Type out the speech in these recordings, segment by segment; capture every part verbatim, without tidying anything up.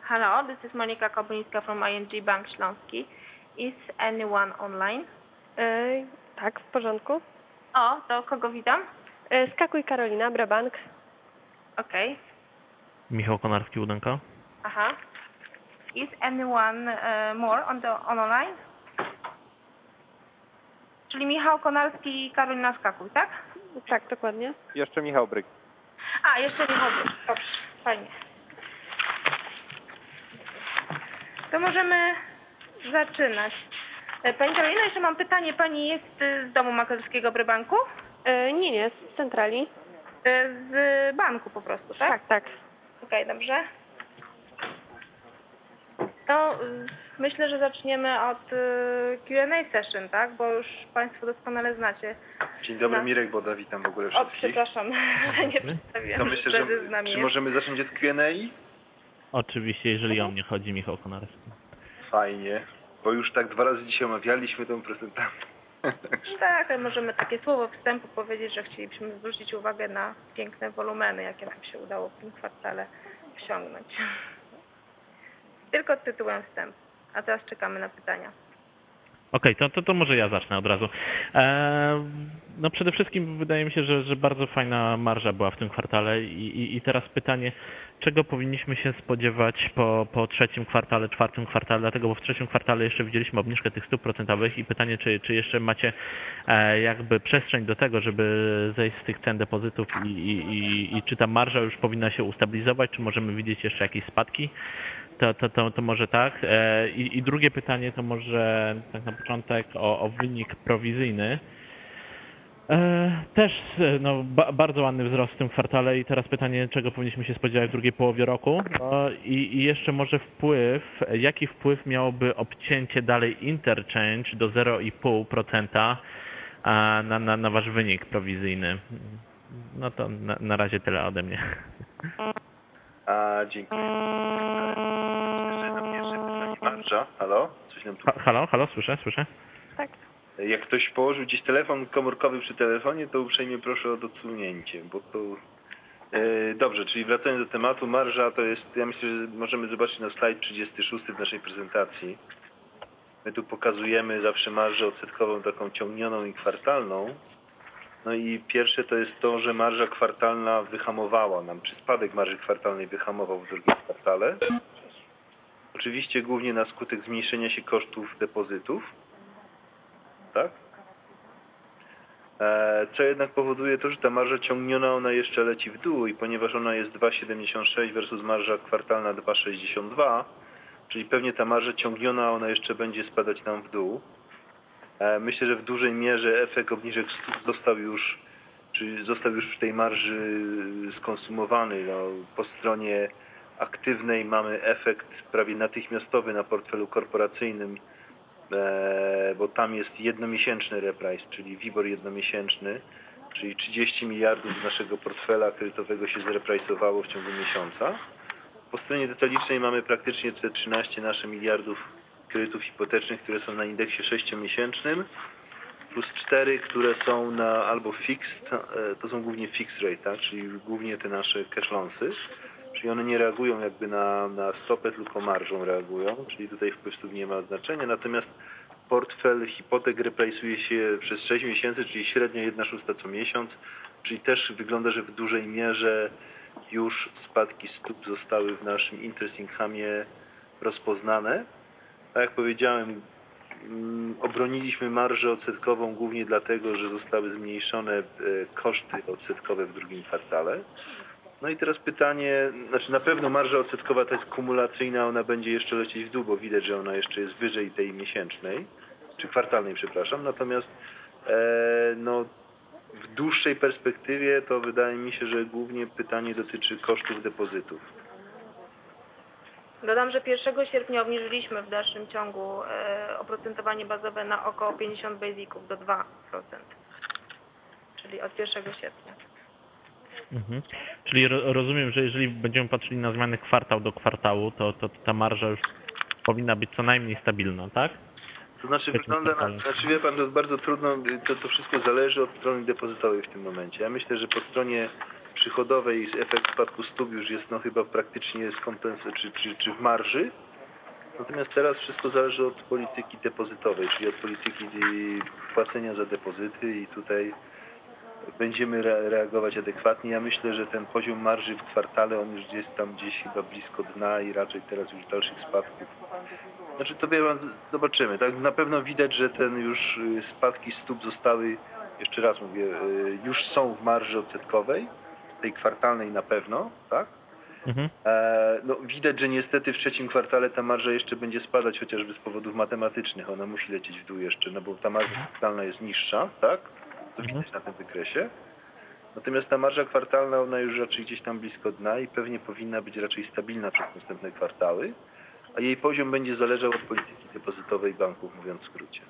Hello, this is Monika Kobylińska from I N G Bank Śląski. Is anyone online? E, tak, w porządku. O, to kogo witam? E, Skakuj Karolina, Brabank. Okej. Okay. Michał Konarski, Udenka. Aha. Is anyone uh, more on the on online? Czyli Michał Konarski i Karolina Skakuj, tak? Tak, dokładnie. Jeszcze Michał Bryk. A, jeszcze Michał Bryk. Dobrze, fajnie. To możemy zaczynać. Pani Karolina, jeszcze mam pytanie. Pani jest z domu maklerskiego Brabanku? E, nie, nie, z centrali. Z banku po prostu, tak? Tak, tak. Okej, okay, dobrze. To y, myślę, że zaczniemy od y, Q and A session, tak? Bo już Państwo doskonale znacie. Dzień dobry, No. Mirek Boda, witam w ogóle O, wszystkich. przepraszam, że nie przedstawiłam. To myślę, że z nami czy jest. możemy zacząć od Q and A? Oczywiście, jeżeli o mnie chodzi, Michał Konarski. Fajnie, bo już tak dwa razy dzisiaj omawialiśmy tą prezentację. Tak, ale możemy takie słowo wstępu powiedzieć, że chcielibyśmy zwrócić uwagę na piękne wolumeny, jakie nam się udało w tym kwartale osiągnąć. Tylko tytułem wstępu. A teraz czekamy na pytania. Okej, okay, to, to, to może ja zacznę od razu. Eee, no przede wszystkim wydaje mi się, że, że bardzo fajna marża była w tym kwartale i, i, i teraz pytanie, czego powinniśmy się spodziewać po, po trzecim kwartale, czwartym kwartale, dlatego, bo w trzecim kwartale jeszcze widzieliśmy obniżkę tych stóp procentowych i pytanie, czy, czy jeszcze macie e, jakby przestrzeń do tego, żeby zejść z tych cen depozytów i, i, i, i czy ta marża już powinna się ustabilizować, czy możemy widzieć jeszcze jakieś spadki? To, to, to, to może tak. E, i, I drugie pytanie to może tak na początek o, o wynik prowizyjny. E, też no, ba, bardzo ładny wzrost w tym kwartale i teraz pytanie, czego powinniśmy się spodziewać w drugiej połowie roku. No, i, I jeszcze może wpływ, jaki wpływ miałoby obcięcie dalej interchange do zero i pół procent na, na, na wasz wynik prowizyjny. No to na, na razie tyle ode mnie. A, dziękuję. Marża, halo? Coś nam tu... Ha, halo, halo, słyszę, słyszę. Tak. Jak ktoś położył gdzieś telefon komórkowy przy telefonie, to uprzejmie proszę o odsunięcie, bo to... E, dobrze, czyli wracając do tematu, marża to jest, ja myślę, że możemy zobaczyć na slajd trzydziesty szósty w naszej prezentacji. My tu pokazujemy zawsze marżę odsetkową taką ciągnioną i kwartalną. No i pierwsze to jest to, że marża kwartalna wyhamowała nam, czy spadek marży kwartalnej wyhamował w drugim kwartale. Oczywiście głównie na skutek zmniejszenia się kosztów depozytów. Tak? E, co jednak powoduje to, że ta marża ciągniona, ona jeszcze leci w dół i ponieważ ona jest dwa przecinek siedemdziesiąt sześć versus marża kwartalna dwa przecinek sześćdziesiąt dwa, czyli pewnie ta marża ciągniona, ona jeszcze będzie spadać nam w dół. Myślę, że w dużej mierze efekt obniżek stóp został już, czy został już w tej marży skonsumowany. No, po stronie aktywnej mamy efekt prawie natychmiastowy na portfelu korporacyjnym, e, bo tam jest jednomiesięczny reprice, czyli WIBOR jednomiesięczny, czyli trzydzieści miliardów z naszego portfela kredytowego się zrepriceowało w ciągu miesiąca. Po stronie detalicznej mamy praktycznie te trzynaście nasze miliardów kredytów hipotecznych, które są na indeksie sześciomiesięcznym, plus cztery, które są na albo fixed, to są głównie fixed rate, tak? Czyli głównie te nasze cash loansy, czyli one nie reagują jakby na, na stopę, tylko marżą reagują, czyli tutaj wpływ stóp nie ma znaczenia, natomiast portfel hipotek reprice'uje się przez sześć miesięcy, czyli średnio jedna szósta co miesiąc, czyli też wygląda, że w dużej mierze już spadki stóp zostały w naszym interest income'ie rozpoznane. Tak jak powiedziałem, obroniliśmy marżę odsetkową głównie dlatego, że zostały zmniejszone koszty odsetkowe w drugim kwartale. No i teraz pytanie, znaczy na pewno marża odsetkowa ta jest kumulacyjna, ona będzie jeszcze lecieć w dół, bo widać, że ona jeszcze jest wyżej tej miesięcznej, czy kwartalnej, przepraszam. Natomiast e, no, w dłuższej perspektywie to wydaje mi się, że głównie pytanie dotyczy kosztów depozytów. Dodam, że pierwszego sierpnia obniżyliśmy w dalszym ciągu e, oprocentowanie bazowe na około pięćdziesiąt basiców do dwa procent, czyli od pierwszego sierpnia. Mhm. Czyli ro, rozumiem, że jeżeli będziemy patrzyli na zmiany kwartał do kwartału, to, to ta marża już powinna być co najmniej stabilna, tak? To znaczy wygląda na, znaczy wie pan, to jest bardzo trudno, to, to wszystko zależy od strony depozytowej w tym momencie. Ja myślę, że po stronie przychodowej efekt spadku stóp już jest no chyba praktycznie skompensowany, czy, czy, czy w marży. Natomiast teraz wszystko zależy od polityki depozytowej, czyli od polityki płacenia za depozyty i tutaj będziemy re reagować adekwatnie. Ja myślę, że ten poziom marży w kwartale, on już jest tam gdzieś chyba blisko dna i raczej teraz już dalszych spadków. Znaczy to zobaczymy, tak? Na pewno widać, że ten już spadki stóp zostały, jeszcze raz mówię, już są w marży odsetkowej, tej kwartalnej na pewno, tak? Mhm. E, no widać, że niestety w trzecim kwartale ta marża jeszcze będzie spadać chociażby z powodów matematycznych, ona musi lecieć w dół jeszcze, no bo ta marża kwartalna jest niższa, tak? To widać Mhm. na tym wykresie. Natomiast ta marża kwartalna, ona już raczej gdzieś tam blisko dna i pewnie powinna być raczej stabilna przez następne kwartały, a jej poziom będzie zależał od polityki depozytowej banków, mówiąc w skrócie.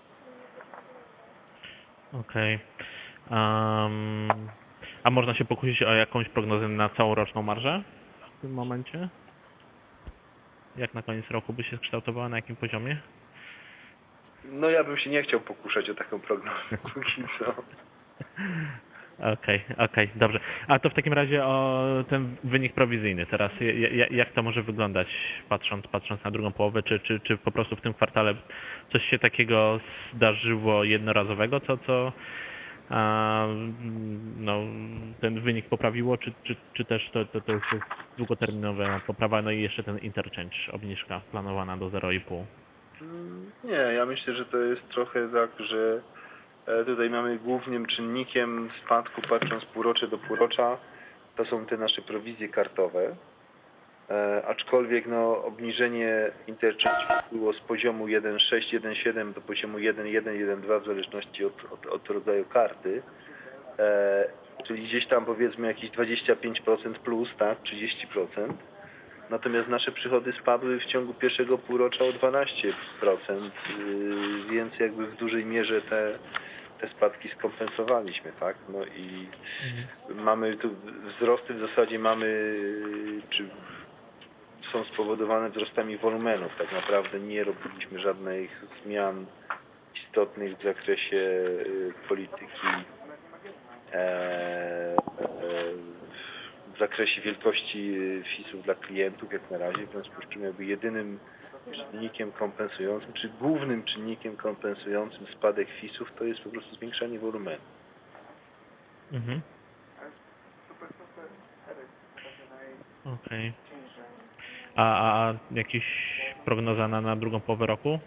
Okej. Um, a można się pokusić o jakąś prognozę na całoroczną marżę w tym momencie? Jak na koniec roku by się kształtowała, na jakim poziomie? No ja bym się nie chciał pokuszać o taką prognozę póki co. Okej, okej, dobrze. A to w takim razie o ten wynik prowizyjny teraz, ja- ja- jak to może wyglądać patrząc, patrząc na drugą połowę, czy, czy, czy po prostu w tym kwartale coś się takiego zdarzyło jednorazowego, co, co a, no, ten wynik poprawiło, czy, czy, czy też to, to, to już jest długoterminowa poprawa, no i jeszcze ten interchange, obniżka planowana do zero i pół. Mm, Nie, ja myślę, że to jest trochę tak, że e, tutaj mamy głównym czynnikiem spadku, patrząc półrocze do półrocza, to są te nasze prowizje kartowe. E, aczkolwiek no, obniżenie interchange było z poziomu jeden przecinek sześć jeden przecinek siedem do poziomu jeden przecinek jeden jeden dwa w zależności od, od, od rodzaju karty. E, czyli gdzieś tam powiedzmy jakieś dwadzieścia pięć procent plus, tak, trzydzieści procent. Natomiast nasze przychody spadły w ciągu pierwszego półrocza o dwanaście procent, yy, więc jakby w dużej mierze te, te spadki skompensowaliśmy, tak? No i mamy tu wzrosty w zasadzie mamy, yy, czy są spowodowane wzrostami wolumenów. Tak naprawdę nie robiliśmy żadnych zmian istotnych w zakresie yy, polityki e, e, w zakresie wielkości fisów dla klientów jak na razie, w związku z czym jakby jedynym czynnikiem kompensującym, czy głównym czynnikiem kompensującym spadek fisów to jest po prostu zwiększanie wolumenu. Mhm. Okej. A, a a jakiś prognoza na, na drugą połowę roku?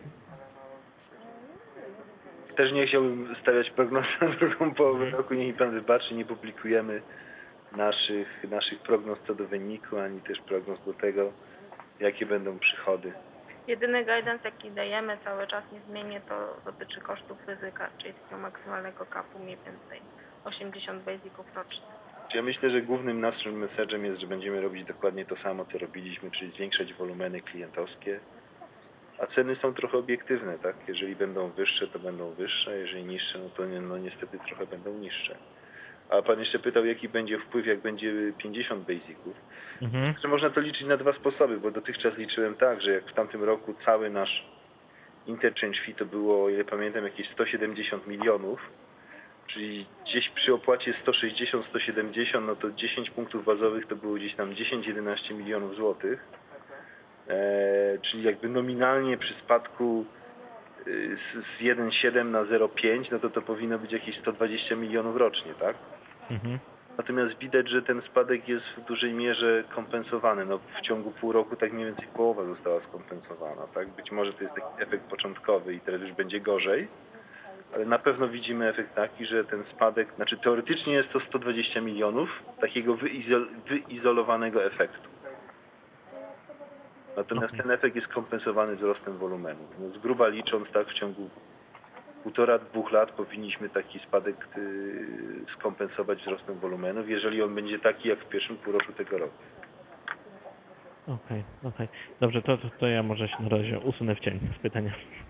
Też nie chciałbym stawiać prognoz na drugą połowę roku, niech pan wybaczy, nie publikujemy naszych, naszych prognoz co do wyniku, ani też prognoz do tego, jakie będą przychody. Jedyny guidance, jaki dajemy cały czas niezmiennie, to dotyczy kosztów ryzyka, czyli takiego maksymalnego kapu mniej więcej osiemdziesiąt basiców rocznie. Ja myślę, że głównym naszym message'em jest, że będziemy robić dokładnie to samo, co robiliśmy, czyli zwiększać wolumeny klientowskie, a ceny są trochę obiektywne, tak? Jeżeli będą wyższe, to będą wyższe, jeżeli niższe, no to no niestety trochę będą niższe. A pan jeszcze pytał, jaki będzie wpływ, jak będzie pięćdziesiąt basiców. Mhm. Że można to liczyć na dwa sposoby, bo dotychczas liczyłem tak, że jak w tamtym roku cały nasz interchange fee to było, o ile pamiętam, jakieś sto siedemdziesiąt milionów, czyli gdzieś przy opłacie sto sześćdziesiąt sto siedemdziesiąt, no to dziesięć punktów bazowych to było gdzieś tam dziesięć jedenaście milionów złotych. Eee, czyli jakby nominalnie przy spadku y, z, z jeden przecinek siedem na zero przecinek pięć, no to to powinno być jakieś sto dwadzieścia milionów rocznie, tak? Mhm. Natomiast widać, że ten spadek jest w dużej mierze kompensowany. No, w ciągu pół roku tak mniej więcej połowa została skompensowana. Tak? Być może to jest taki efekt początkowy i teraz już będzie gorzej, ale na pewno widzimy efekt taki, że ten spadek, znaczy teoretycznie jest to sto dwadzieścia milionów takiego wyizol, wyizolowanego efektu. Natomiast Okay. ten efekt jest kompensowany wzrostem wolumenu. No, z gruba licząc, tak w ciągu półtora, dwóch lat powinniśmy taki spadek yy, skompensować wzrostem wolumenów, jeżeli on będzie taki jak w pierwszym półroczu tego roku. Okej, okay, okej. Okay. Dobrze, to, to, to ja może się na razie usunę w cień z pytania.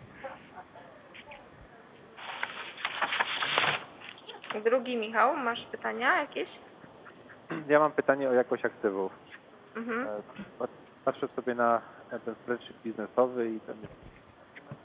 Drugi Michał, masz pytania jakieś? Ja mam pytanie o jakość aktywów. Mhm. E, Patrzę sobie na ten spreadsheet biznesowy i ten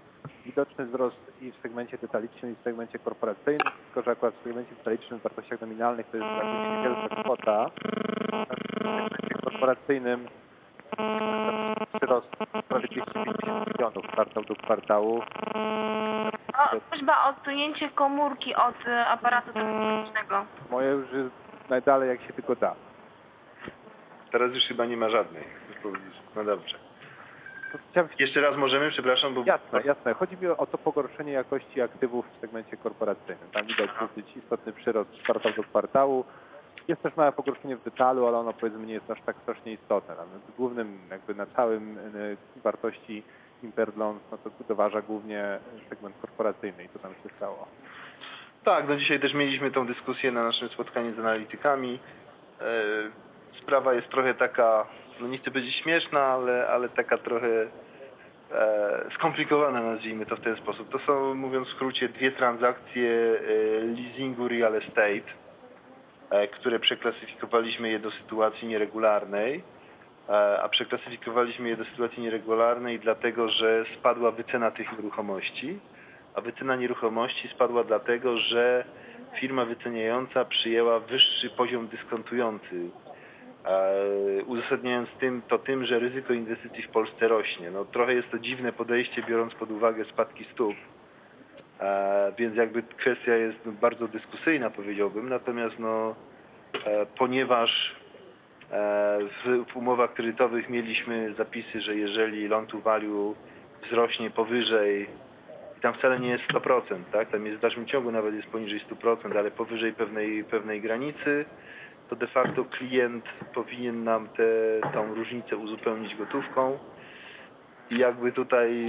widoczny wzrost i w segmencie detalicznym, i w segmencie korporacyjnym, tylko że akurat w segmencie detalicznym w wartościach nominalnych to jest jakby niewielka kwota, w segmencie korporacyjnym przyrost prawie dwieście pięćdziesiąt milionów kwartał do kwartału. O, prośba o odsunięcie komórki od e, aparatu telefonicznego. Moje już jest najdalej jak się tylko da. Teraz już chyba nie ma żadnej. No dobrze. To chciałem... Jeszcze raz możemy, przepraszam, bo... Jasne, jasne. Chodzi mi o to pogorszenie jakości aktywów w segmencie korporacyjnym. Tam widać dosyć istotny przyrost z kwartał do kwartału. Jest też małe pogorszenie w detalu, ale ono powiedzmy nie jest aż tak strasznie istotne. Natomiast głównym jakby na całym y, wartości impaired loans, no to doważa głównie segment korporacyjny i co tam się stało. Tak, no dzisiaj też mieliśmy tą dyskusję na naszym spotkaniu z analitykami. E, sprawa jest trochę taka, no nie chcę powiedzieć śmieszna, ale, ale taka trochę e, skomplikowana, nazwijmy to w ten sposób. To są, mówiąc w skrócie, dwie transakcje e, leasingu real estate, e, które przeklasyfikowaliśmy je do sytuacji nieregularnej, e, a przeklasyfikowaliśmy je do sytuacji nieregularnej dlatego, że spadła wycena tych nieruchomości. A wycena nieruchomości spadła dlatego, że firma wyceniająca przyjęła wyższy poziom dyskontujący, e, uzasadniając tym, to tym, że ryzyko inwestycji w Polsce rośnie. No, trochę jest to dziwne podejście, biorąc pod uwagę spadki stóp, e, więc jakby kwestia jest no, bardzo dyskusyjna, powiedziałbym, natomiast no, e, ponieważ e, w, w umowach kredytowych mieliśmy zapisy, że jeżeli loan to value wzrośnie powyżej, i tam wcale nie jest sto procent, tak? Tam jest w dalszym ciągu nawet jest poniżej sto procent, ale powyżej pewnej, pewnej granicy, to de facto klient powinien nam tę tą różnicę uzupełnić gotówką. I jakby tutaj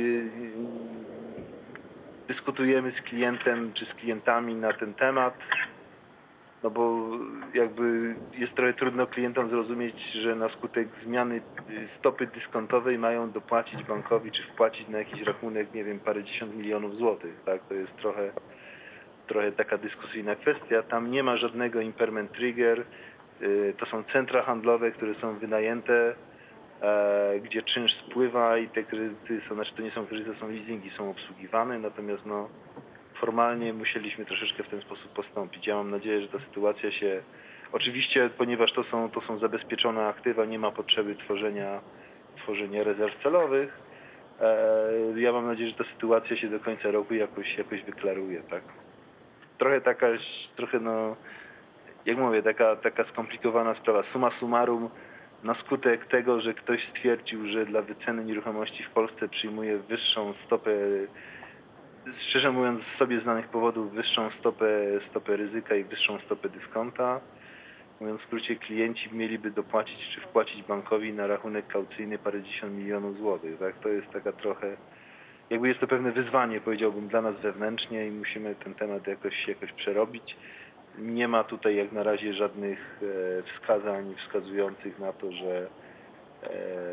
dyskutujemy z klientem czy z klientami na ten temat, no bo jakby jest trochę trudno klientom zrozumieć, że na skutek zmiany stopy dyskontowej mają dopłacić bankowi, czy wpłacić na jakiś rachunek, nie wiem, parędziesiąt milionów złotych, tak? To jest trochę, trochę taka dyskusyjna kwestia. Tam nie ma żadnego impairment trigger. To są centra handlowe, które są wynajęte, gdzie czynsz spływa i te kredyty są, znaczy to nie są kredyty, to są leasingi, są obsługiwane, natomiast no formalnie musieliśmy troszeczkę w ten sposób postąpić. Ja mam nadzieję, że ta sytuacja się... Oczywiście, ponieważ to są, to są zabezpieczone aktywa, nie ma potrzeby tworzenia, tworzenia rezerw celowych. E, ja mam nadzieję, że ta sytuacja się do końca roku jakoś, jakoś wyklaruje, tak? Trochę taka, trochę no... Jak mówię, taka, taka skomplikowana sprawa. Summa summarum, na skutek tego, że ktoś stwierdził, że dla wyceny nieruchomości w Polsce przyjmuje wyższą stopę, szczerze mówiąc z sobie znanych powodów, wyższą stopę, stopę ryzyka i wyższą stopę dyskonta. Mówiąc w skrócie, klienci mieliby dopłacić czy wpłacić bankowi na rachunek kaucyjny parędziesiąt milionów złotych. Tak? To jest taka trochę, jakby jest to pewne wyzwanie, powiedziałbym, dla nas wewnętrznie i musimy ten temat jakoś, jakoś przerobić. Nie ma tutaj jak na razie żadnych e, wskazań wskazujących na to, że e,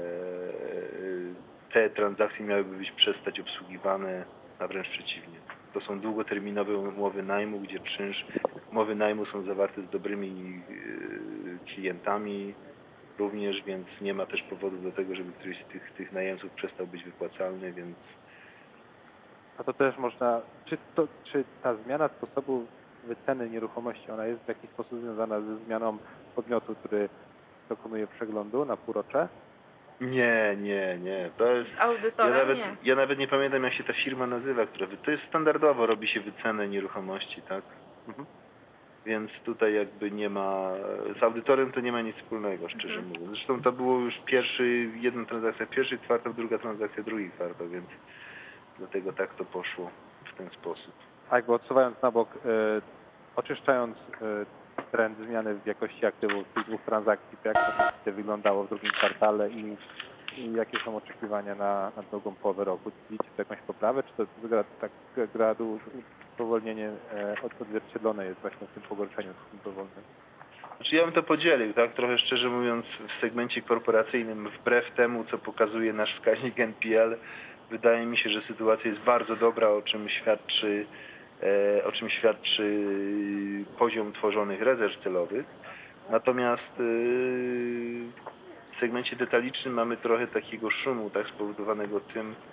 te transakcje miałyby być przestać obsługiwane, a wręcz przeciwnie. To są długoterminowe umowy najmu, gdzie czynsz, umowy najmu są zawarte z dobrymi e, klientami również, więc nie ma też powodu do tego, żeby któryś z tych, tych najemców przestał być wypłacalny, więc... A to też można... Czy, to, czy ta zmiana sposobu wyceny nieruchomości, ona jest w jakiś sposób związana ze zmianą podmiotu, który dokonuje przeglądu na półrocze? Nie, nie, nie. To jest... Audytorem Ja nawet, nie. ja nawet nie pamiętam, jak się ta firma nazywa, która... To jest standardowo, robi się wycenę nieruchomości, tak? Mhm. Więc tutaj jakby nie ma... Z audytorem to nie ma nic wspólnego, szczerze Mhm. mówiąc. Zresztą to było już pierwszy, jedna transakcja pierwszy kwartał, druga transakcja drugi kwartał, więc dlatego tak to poszło w ten sposób. Tak, bo odsuwając na bok, e, oczyszczając e, trend zmiany w jakości aktywów tych dwóch transakcji, to jak to wyglądało w drugim kwartale i, i jakie są oczekiwania na, na drugą połowę roku? Widzicie tu jakąś poprawę, czy to gra, tak gradu spowolnienie e, odzwierciedlone jest właśnie w tym pogorszeniu tym powolnym? Znaczy ja bym to podzielił, tak? Trochę szczerze mówiąc w segmencie korporacyjnym, wbrew temu, co pokazuje nasz wskaźnik N P L, wydaje mi się, że sytuacja jest bardzo dobra, o czym świadczy, e, o czym świadczy poziom tworzonych rezerw celowych. Natomiast e, w segmencie detalicznym mamy trochę takiego szumu, tak, spowodowanego tym,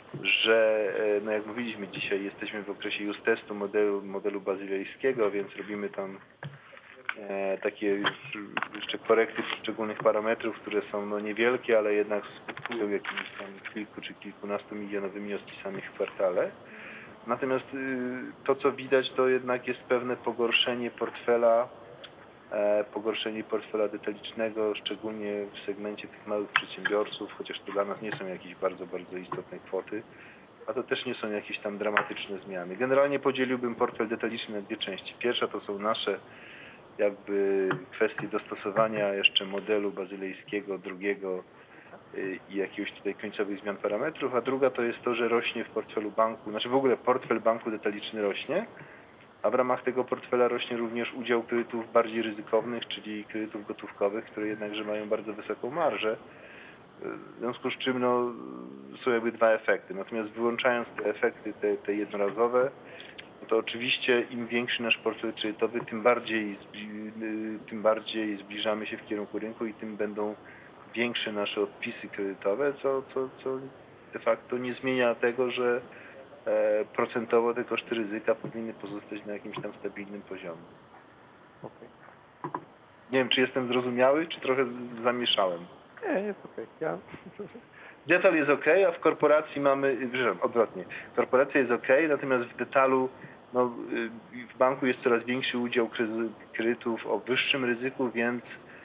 że e, no jak mówiliśmy dzisiaj, jesteśmy w okresie już testu modelu, modelu bazylejskiego, więc robimy tam e, takie już jeszcze korekty poszczególnych parametrów, które są no niewielkie, ale jednak skutkują jakimiś tam kilku czy kilkunastu milionowymi odpisami w kwartale. Natomiast y, to, co widać, to jednak jest pewne pogorszenie portfela, e, pogorszenie portfela detalicznego, szczególnie w segmencie tych małych przedsiębiorców, chociaż to dla nas nie są jakieś bardzo, bardzo istotne kwoty, a to też nie są jakieś tam dramatyczne zmiany. Generalnie podzieliłbym portfel detaliczny na dwie części. Pierwsza to są nasze jakby kwestie dostosowania jeszcze modelu bazylejskiego, drugiego i jakiegoś tutaj końcowych zmian parametrów, a druga to jest to, że rośnie w portfelu banku, znaczy w ogóle portfel banku detaliczny rośnie, a w ramach tego portfela rośnie również udział kredytów bardziej ryzykownych, czyli kredytów gotówkowych, które jednakże mają bardzo wysoką marżę, w związku z czym no, są jakby dwa efekty. Natomiast wyłączając te efekty, te, te jednorazowe, no to oczywiście im większy nasz portfel kredytowy, tym bardziej, tym bardziej zbliżamy się w kierunku rynku i tym będą większe nasze odpisy kredytowe, co, co, co de facto nie zmienia tego, że e, procentowo te koszty ryzyka powinny pozostać na jakimś tam stabilnym poziomie. Okej. Nie wiem, czy jestem zrozumiały, czy trochę zamieszałem. Nie, jest okej. Ja... Detal jest ok, a w korporacji mamy, przepraszam, odwrotnie. Korporacja jest ok, natomiast w detalu no, w banku jest coraz większy udział kredytów o wyższym ryzyku, więc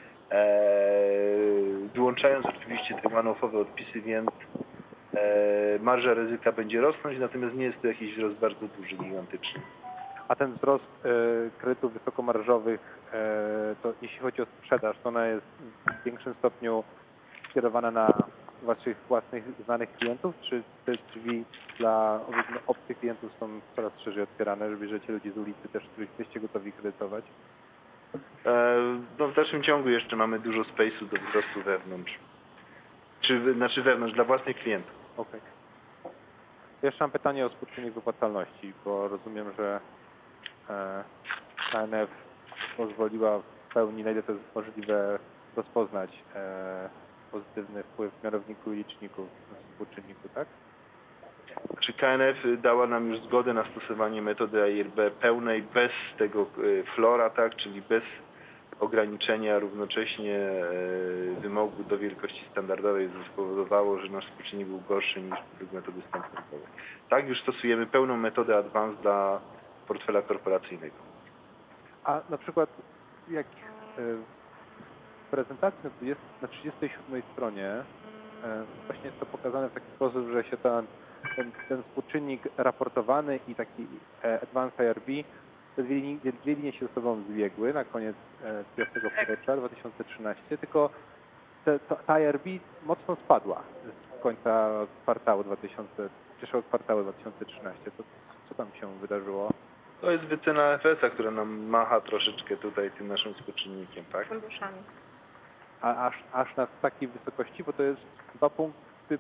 e, wyłączając oczywiście te one-offowe odpisy, więc e, marża ryzyka będzie rosnąć, natomiast nie jest to jakiś wzrost bardzo duży, gigantyczny. A ten wzrost e, kredytów wysokomarżowych, e, to jeśli chodzi o sprzedaż, to ona jest w większym stopniu skierowana na waszych własnych znanych klientów, czy te drzwi dla obcych klientów są coraz szerzej otwierane, że bierzecie ludzi z ulicy też, których jesteście gotowi kredytować? E, no w dalszym ciągu jeszcze mamy dużo space'u do wzrostu wewnątrz. Czy, znaczy wewnątrz, dla własnych klientów. Okej. Jeszcze mam pytanie o współczynnik wypłacalności, bo rozumiem, że e, K N F pozwoliła w pełni, na ile to jest możliwe, rozpoznać e, pozytywny wpływ mianowniku i liczniku w współczynniku, tak? Czy K N F dała nam już zgodę na stosowanie metody A I R B pełnej, bez tego flora, tak, czyli bez ograniczenia równocześnie wymogu do wielkości standardowej, co spowodowało, że nasz współczynnik był gorszy niż według metody standardowej. Tak, już stosujemy pełną metodę Advanced dla portfela korporacyjnego. A na przykład jak w prezentacji na, dwudziestej, na trzydziestej siódmej stronie właśnie jest to pokazane w taki sposób, że się ten, ten, ten współczynnik raportowany i taki Advanced I R B, te dwie linie, dwie linie się ze sobą zbiegły na koniec pierwszego półrocza dwa tysiące trzynastego, tylko te, to, ta I R B mocno spadła z końca kwartału dwa tysiące, pierwszego kwartału dwa tysiące trzynastego. To, co tam się wydarzyło? To jest wycena F S a, która nam macha troszeczkę tutaj tym naszym współczynnikiem, tak? Funduszami. A aż, aż na takiej wysokości, bo to jest dwa punkty,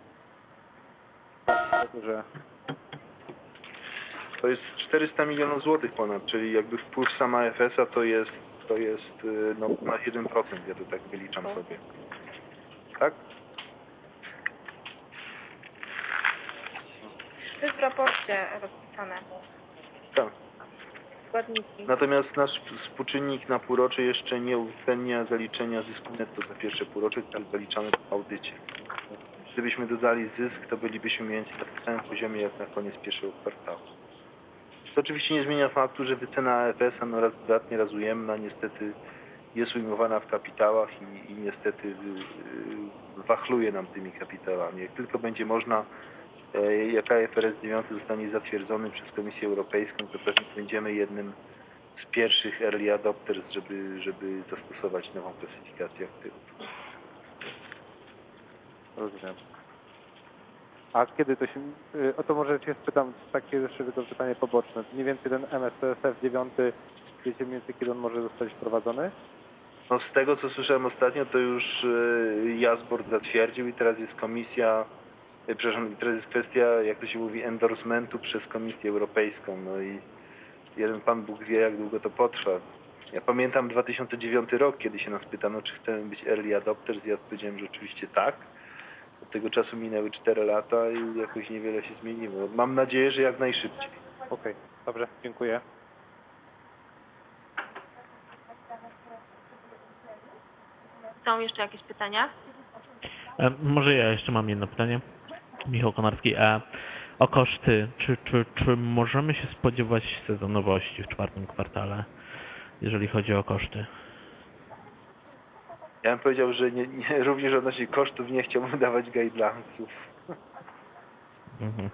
że... To jest czterysta milionów złotych ponad, czyli jakby wpływ sama F S a to jest, to jest no, na jeden procent, ja to tak wyliczam sobie. Tak? To jest w raporcie rozpisane. Tak. Składniki. Natomiast nasz współczynnik na półrocze jeszcze nie uwzględnia zaliczenia zysku netto za pierwsze półrocze, który zaliczamy w audycie. Gdybyśmy dodali zysk, to bylibyśmy mniej więcej na tym samym poziomie jak na koniec pierwszego kwartału. To oczywiście nie zmienia faktu, że wycena F S a no raz dodatnie, raz ujemna niestety jest ujmowana w kapitałach i, i niestety yy, wachluje nam tymi kapitałami. Jak tylko będzie można, yy, jak I F R S dziewięć zostanie zatwierdzony przez Komisję Europejską, to pewnie będziemy jednym z pierwszych early adopters, żeby, żeby zastosować nową klasyfikację aktywów. Rozumiem. A kiedy to się... O to może Cię spytam, takie jeszcze tylko pytanie poboczne. Mniej więcej ten M S C S F dziewięć, wiecie mniej więcej kiedy on może zostać wprowadzony? No z tego co słyszałem ostatnio, to już Jasbord zatwierdził i teraz jest komisja, przepraszam, teraz jest kwestia, jak to się mówi, endorsementu przez Komisję Europejską. No i jeden Pan Bóg wie, jak długo to potrwa. Ja pamiętam dwa tysiące dziewiąty rok, kiedy się nas pytano, czy chcemy być early adopters, ja odpowiedziałem, że oczywiście tak. Od tego czasu minęły cztery lata i jakoś niewiele się zmieniło. Mam nadzieję, że jak najszybciej. Okej, dobrze, dziękuję. Są jeszcze jakieś pytania? E, może ja jeszcze mam jedno pytanie. Michał Konarski. E, o koszty. Czy, czy, czy możemy się spodziewać sezonowości w czwartym kwartale, jeżeli chodzi o koszty? Ja bym powiedział, że nie, nie, również odnośnie kosztów nie chciałbym dawać guidelinesów. Mhm.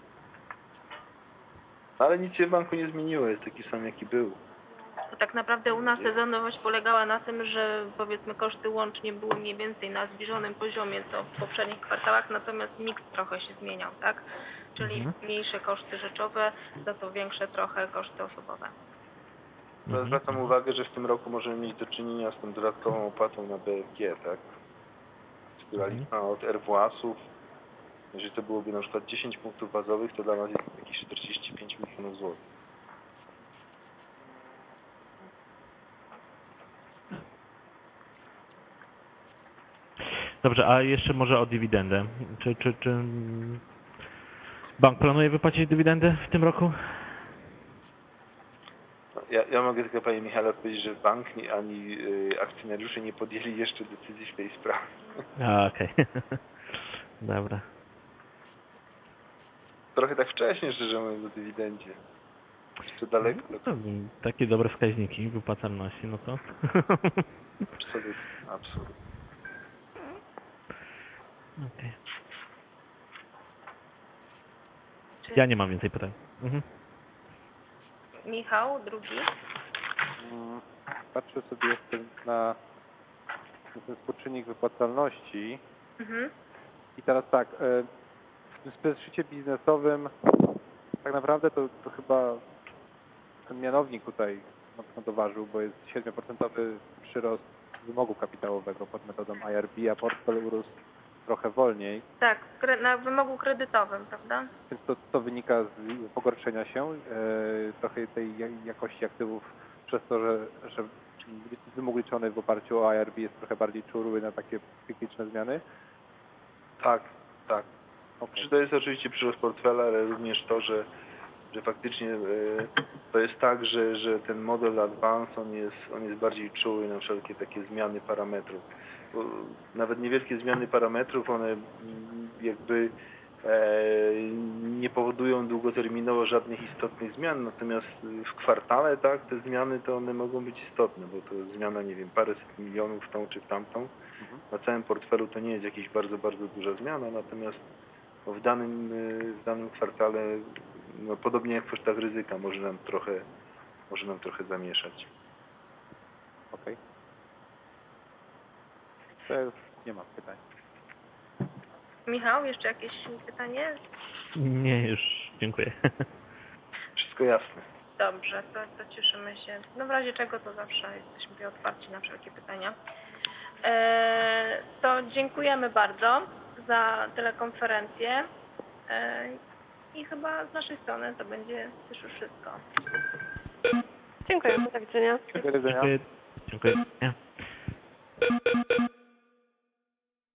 Ale nic się w banku nie zmieniło, jest taki sam jaki był. To tak naprawdę u nas sezonowość polegała na tym, że powiedzmy koszty łącznie były mniej więcej na zbliżonym poziomie co w poprzednich kwartałach, natomiast miks trochę się zmieniał, tak? Czyli Mhm. mniejsze koszty rzeczowe, za to większe trochę koszty osobowe. Mhm. Zwracam uwagę, że w tym roku możemy mieć do czynienia z tą dodatkową opłatą na B F G, tak? Która Mhm. liczna od R W A S-ów. Jeżeli to byłoby na przykład dziesięć punktów bazowych, to dla nas jest jakieś czterdzieści pięć milionów złotych. Dobrze, a jeszcze może o dywidendę. Czy, czy, czy bank planuje wypłacić dywidendę w tym roku? No, Ja, ja mogę tylko Panie Michale powiedzieć, że bank nie, ani y, akcjonariusze nie podjęli jeszcze decyzji w tej sprawie. A, okej. Dobra. Trochę tak wcześnie, szczerze mówiąc, o dywidendzie. Jeszcze daleko. No, takie dobre wskaźniki wypłacalności, no to... Absolutnie, absolutnie. Okej. Czy Ja nie mam więcej pytań. Mhm. Michał, drugi? Mm, Patrzę sobie jeszcze na, na ten współczynnik wypłacalności Mhm. i teraz tak, e, w tym spreadsheetie biznesowym tak naprawdę to, to chyba ten mianownik tutaj mocno doważył, bo jest siedem procent przyrost wymogu kapitałowego pod metodą I R B, a portfel urósł trochę wolniej, Tak, kre- na wymogu kredytowym, prawda? więc to, to wynika z pogorszenia się e, trochę tej ja- jakości aktywów przez to, że, że wymóg liczony w oparciu o I R B jest trochę bardziej czuły na takie cykliczne zmiany. Tak, tak. Okay. Czy to jest oczywiście przyrost portfela, ale również to, że, że faktycznie e, to jest tak, że, że ten model Advance on jest, on jest bardziej czuły na wszelkie takie zmiany parametrów. Bo nawet niewielkie zmiany parametrów, one mm, jakby e, nie powodują długoterminowo żadnych istotnych zmian, natomiast w kwartale tak, te zmiany to one mogą być istotne, bo to jest zmiana, nie wiem, paręset milionów w tą czy w tamtą. Mhm. Na całym portfelu to nie jest jakaś bardzo, bardzo duża zmiana, natomiast no, w danym, y, w danym kwartale, no, podobnie jak w kosztach ryzyka, może nam trochę, może nam trochę zamieszać. Okej. To ja już nie mam pytań. Michał, jeszcze jakieś pytanie? Nie, już dziękuję. Wszystko jasne. Dobrze, to, to cieszymy się. No w razie czego to zawsze jesteśmy tutaj otwarci na wszelkie pytania. E, to dziękujemy bardzo za telekonferencję e, i chyba z naszej strony to będzie też już wszystko. Dziękuję. Do widzenia. Do widzenia. Dziękuję. Dziękuję.